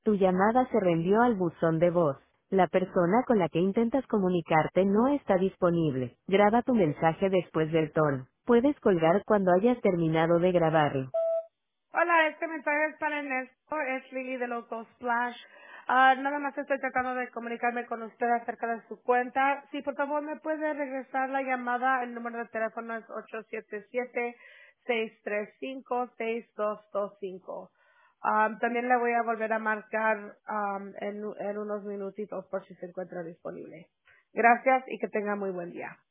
Tu llamada se reenvió al buzón de voz. La persona con la que intentas comunicarte no está disponible. Graba tu mensaje después del tono. Puedes colgar cuando hayas terminado de grabarlo. Hola, este mensaje es para Ernesto, es Lily de Local Splash. Nada más estoy tratando de comunicarme con usted acerca de su cuenta. Si por favor me puede regresar la llamada, el número de teléfono es 877-635-6225. También le voy a volver a marcar en unos minutitos por si se encuentra disponible. Gracias y que tenga muy buen día.